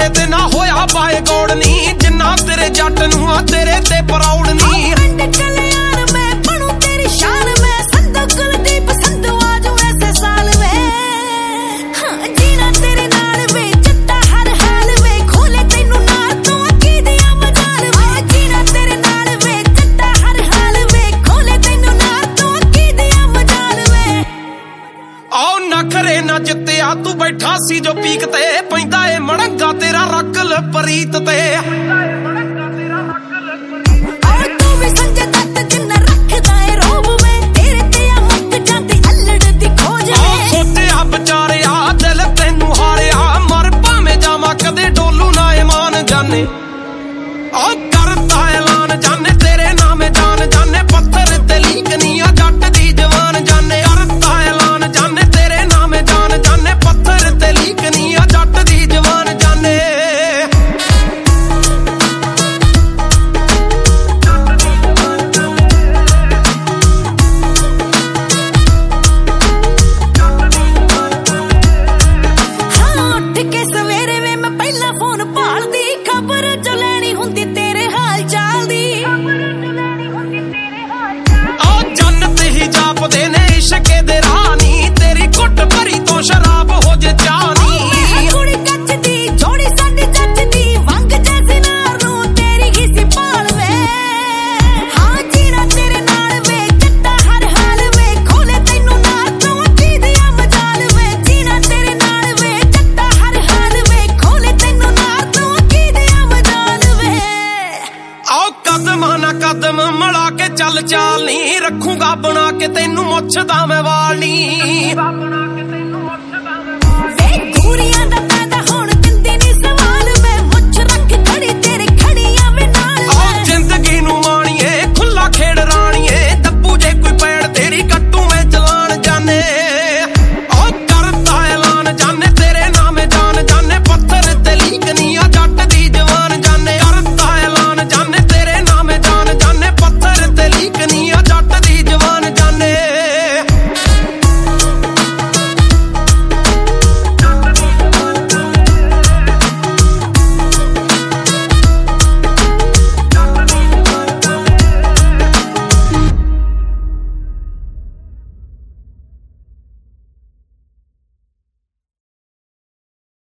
ਕਿਸੇ ਤੇ ਨਾ ਹੋਇਆ ਬਾਏ ਗੋੜ ਨੀ, ਜਿੰਨਾ ਤੇਰੇ ਜੱਟ ਨੂੰ ਆ ਤੇਰੇ ਤੇ ਪ੍ਰਾਊਡ ਨੀ। ਪਿੰਡ ਕਲਿਆਣ ਮੈਂ ਬਣੂ ਤੇਰੀ ਸ਼ਾਨ, ਮੈਂ ਸੰਧੂ ਕੁਲਦੀਪ ਸੰਧੂ ਆਜੂ ਐਸੇ ਸਾਲ ਵੇ। ਹਾਂ ਜੀਣਾ ਤੇਰੇ ਨਾਲ ਵੇ ਜੱਟਾ ਹਰ ਹਾਲ ਵੇ, ਖੋਲੇ ਤੈਨੂੰ ਨਾਲ ਤੋਂ ਕੀ ਦਿਆਂ ਮਜਾਲ ਵੇ। ਜੀਣਾ ਤੇਰੇ ਨਾਲ ਵੇ ਜੱਟਾ ਹਰ ਹਾਲ ਵੇ, ਖੋਲੇ ਤੈਨੂੰ ਨਾਲ ਤੋਂ ਕੀ ਦਿਆਂ ਮਜਾਲ ਵੇ। ਆਓ ਨਖਰੇ ਨਾ ਜਿੱਤਿਆ ਤੂੰ ਬੈਠਾ ਸੀ ਜੋ ਪੀਕ ਤੇ, ਪੈਂਦਾ ਏ ਮੜੰਗਾ ਤੇਰਾ ਰੱਕਲ ਪ੍ਰੀਤ ਤੇ। ਆਹ ਕਰਤਾ ਐਲਾਨ ਜਾਨੇ ਤੇਰੇ ਨਾਮੇ ਜਾਨ ਜਾਨੇ, ਪੱਥਰ ਤੇ ਲੀਕਨੀਆਂ ਜੱਟ ਦੀ ਜਵਾਨ ਜਾਨੇ। ਕਰਤਾ ਐਲਾਨ ਜਾਨੇ ਤੇਰੇ ਨਾਮੇ ਜਾਨ ਜਾਨੇ, ਪੱਥਰ ਤੇ ਲੀਕਨੀਆਂ ਜੱਟ ਦੀ ਜਵਾਨ ਜਾਨੇ। ਹਾਂ ਉੱਠ ਕੇ ਸਵੇਰੇ ਵੇ ਮੈਂ ਪਹਿਲਾਂ ਫੋਨ ਭਾਲਦੀ, ਖਬਰ ਜੋ ਲੈਣੀ ਹੁੰਦੀ ਤੇਰੇ ਹਾਲ ਚਾਲ ਦੀ। ਆ ਜੰਨਤ ਹੀ ਜਾਪਦੇ ਨੇ ਇਸ਼ਕੇ ਦੇ ਰਾਨੀ, ਤੇਰੀ ਘੁੱਟ ਭਰੀ ਤੋਂ ਸ਼ਰਾਬ ਹੋ ਜੇ ਚਾਨੀ। ਕੁੜੀ ਕੱਚ ਦੀ ਜੋੜੀ ਸਾਡੀ ਜੱਜ ਦੀ, ਵੰਗ ਜੈਸੇ ਨਾਰ ਨੂੰ ਤੇਰੀ ਹੀ ਸੀ ਭਾਲ ਵੇ। ਹਾਂ ਜੀਣਾ ਤੇਰੇ ਨਾਲ ਵੇ ਜੱਟਾ ਹਰ ਹਾਲ ਵੇ, ਖੋਲੇ ਤੈਨੂੰ ਨਾਲ ਤੋਂ ਕੀ ਦਿਆਂ ਮਜਾਲ ਵੇ। ਜੀਣਾ ਤੇਰੇ ਨਾਲ ਵੇ ਜੱਟਾ ਹਰ ਹਾਲ ਵੇ, ਖੋਲੇ ਤੈਨੂੰ ਨਾਲ ਤੋਂ ਕੀ ਦਿਆਂ ਮਜਾਲ ਵੇ। ਆਓ ਕਦਮਾਂ ਨਾ ਕਦਮ ਮਿਲਾ ਕੇ ਚੱਲ ਚਾਲ ਨੀ, ਰੱਖੂਗਾ ਬਣਾ ਕੇ ਤੈਨੂੰ ਮੁੱਛ ਦਾ ਮੈਂ ਵਾਲ ਨੀ।